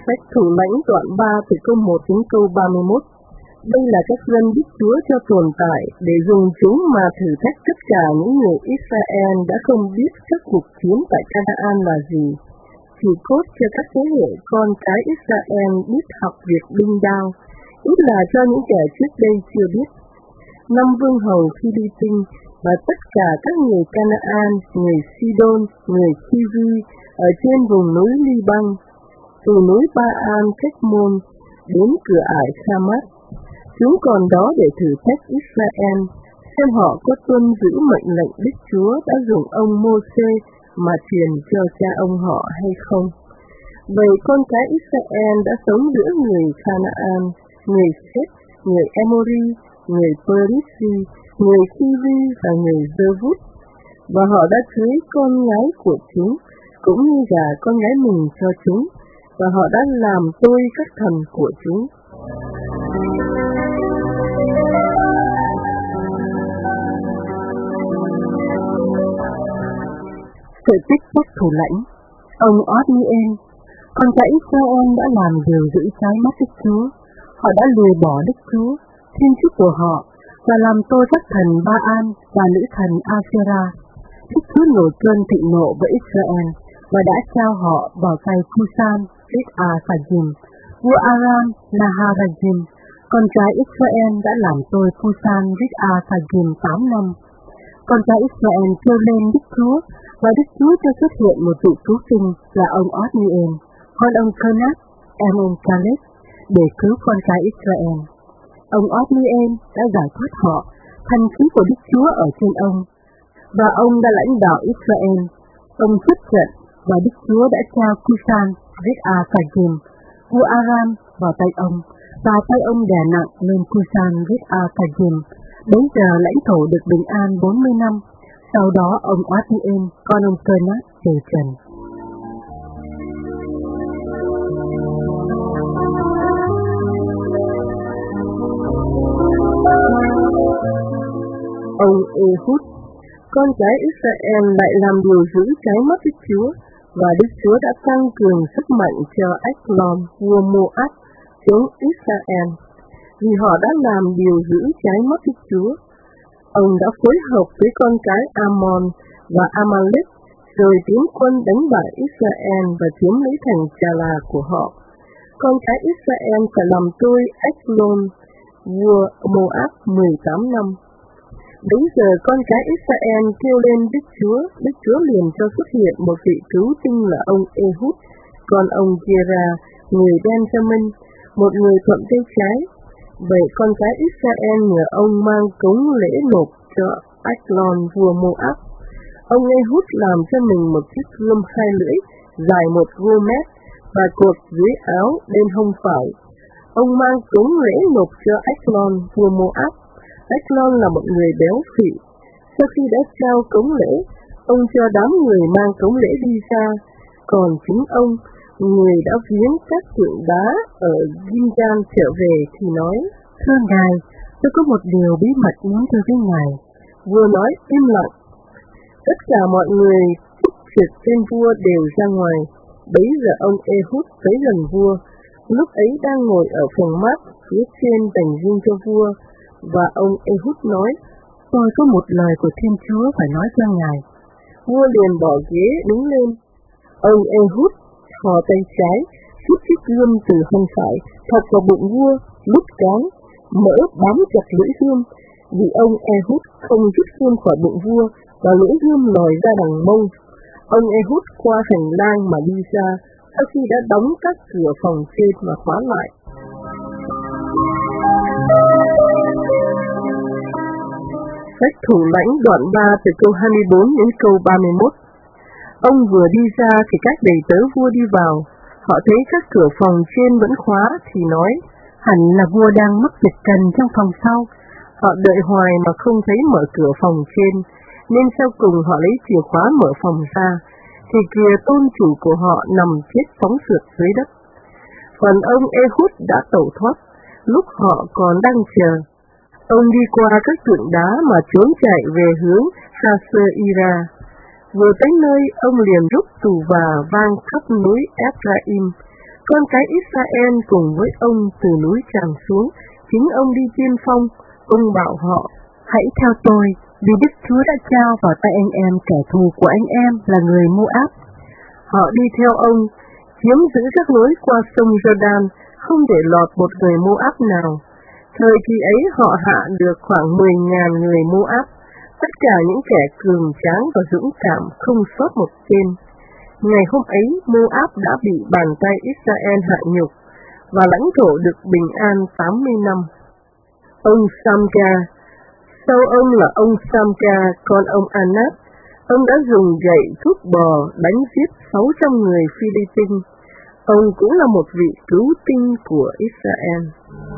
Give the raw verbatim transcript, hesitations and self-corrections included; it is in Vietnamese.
Sách Thủ Lãnh đoạn ba từ câu một đến câu ba mươi mốt. Đây là các dân Đức Chúa cho tồn tại để dùng chúng mà thử thách tất cả những người Israel đã không biết các cuộc chiến tại Canaan là gì, chỉ cốt cho các thế hệ con cái Israel biết học việc binh đao, ít là cho những kẻ trước đây chưa biết. Năm vương hầu Philippin và tất cả các người Canaan, người Sidon, người Chivi ở trên vùng núi Liban, từ núi Ba-an Cách Môn đến cửa ải Sa-mát. Chúng còn đó để thử thách Israel, xem họ có tuân giữ mệnh lệnh Đức Chúa đã dùng ông Mô-sê mà truyền cho cha ông họ hay không. Vậy con cái Israel đã sống giữa người Canaan, người Sét, người Emori, người Perisi, người Kivi và người Dơ-vút, và họ đã cưới con gái của chúng, cũng như gả con gái mình cho chúng, và họ đã làm tôi các thần của chúng. Sự tích các thủ lãnh. Ông Othniel, con trai Israel đã làm điều dữ trái mắt Đức Chúa. Họ đã lìa bỏ Đức Chúa, thiên chúa của họ, và làm tôi các thần Ba-an và nữ thần Asera. Đức Chúa nổi cơn thịnh nộ với Israel và đã trao họ vào tay Cusan Rit-a-Phagim, vua Aram Naharajim. Con trai Israel đã làm tôi Cusan Rit-a-Phagim tám năm. Con trai Israel kêu lên Đức Chúa, và Đức Chúa cho xuất hiện một vị cứu tinh là ông Othniel, con ông Kenaz, em ông Caleb, để cứu con cái Israel. Ông Othniel đã giải thoát họ, thần khí của Đức Chúa ở trên ông, và ông đã lãnh đạo Israel. Ông xuất trận, và Đức Chúa đã trao Cusan Rit-a-Phagim, vua Aram, vào tay ông, và tay ông đè nặng lên Cusan Rit-a-Phagim. Đến giờ lãnh thổ được bình an bốn mươi năm. Sau đó ông Othniel, con ông Kenaz, từ trần. Ông Ehud, con cái Israel, lại làm điều dữ trái mắt Đức Chúa, và Đức Chúa đã tăng cường sức mạnh cho Eglon, vua Moab, chống Israel, vì họ đã làm điều dữ trái mắt Đức Chúa. Ông đã phối hợp với con cái Ammon và Amalek, rồi tiến quân đánh bại Israel và chiếm lấy thành Chà-là của họ. Con cái Israel phải làm tôi Eglon, vua Moab, mười tám năm. Đến giờ con cái Israel kêu lên Đức Chúa, Đức Chúa liền cho xuất hiện một vị cứu tinh là ông Ehud, còn ông Gera, người Benjamin, một người thuận tay trái. Vậy con cái Israel nhờ ông mang cống lễ nộp cho Eglon, vua Moab. Ông Ehud làm cho mình một chiếc gươm hai lưỡi, dài một gô mét, và cột dưới áo bên hông phải. Ông mang cống lễ nộp cho Eglon, vua Moab. Eglon là một người béo phì. Sau khi đã trao cống lễ, ông cho đám người mang cống lễ đi ra, còn chính ông, người đã viếng các tượng đá ở Gilgal trở về thì nói: Thưa ngài, tôi có một điều bí mật muốn thưa với ngài. Vua nói: Im lặng. Tất cả mọi người thúc giục tên vua đều ra ngoài. Bấy giờ ông Ehud tới gần vua, lúc ấy đang ngồi ở phòng mát phía trên dành riêng cho vua, và ông Ehud nói: Tôi có một lời của Thiên Chúa phải nói cho ngài. Vua liền bỏ ghế đứng lên. Ông Ehud thò tay trái, rút chiếc gươm từ hông phải, thọc vào bụng vua, lúc cán, mỡ bám chặt lưỡi gươm. Vì ông Ehud không rút gươm khỏi bụng vua, và lưỡi gươm lòi ra đằng mông. Ông Ehud qua hành lang mà đi ra, sau khi đã đóng các cửa phòng trên và khóa lại. Sách Thủ Lãnh đoạn ba từ câu hai mươi bốn đến câu ba mươi mốt. Ông vừa đi ra thì các đầy tớ vua đi vào. Họ thấy các cửa phòng trên vẫn khóa thì nói: Hẳn là vua đang mắc việc cần trong phòng sau. Họ đợi hoài mà không thấy mở cửa phòng trên, nên sau cùng họ lấy chìa khóa mở phòng ra, thì kìa tôn chủ của họ nằm chết phóng phượt dưới đất. Còn ông Ehud đã tẩu thoát, lúc họ còn đang chờ. Ông đi qua các tượng đá mà trốn chạy về hướng Haser-ira. Vừa tới nơi, ông liền rút tù và vang khắp núi Ephraim, Con cái Israel cùng với ông từ núi tràn xuống, chính ông đi tiên phong. Ông bảo họ, hãy theo tôi, vì Đức Chúa đã trao vào tay anh em kẻ thù của anh em là người Moab. Họ đi theo ông, chiếm giữ các lối qua sông Jordan, không để lọt một người Moab nào. Thời kỳ ấy họ hạ được khoảng mười nghìn người Moab, tất cả những kẻ cường tráng và dũng cảm, không sót một tên. Ngày hôm ấy, Moab đã bị bàn tay Israel hạ nhục, và lãnh thổ được bình an tám mươi năm. Ông Samga, sau ông là ông Samga, con ông Anat. Ông đã dùng gậy thúc bò đánh giết sáu trăm người Philippines. Ông cũng là một vị cứu tinh của Israel.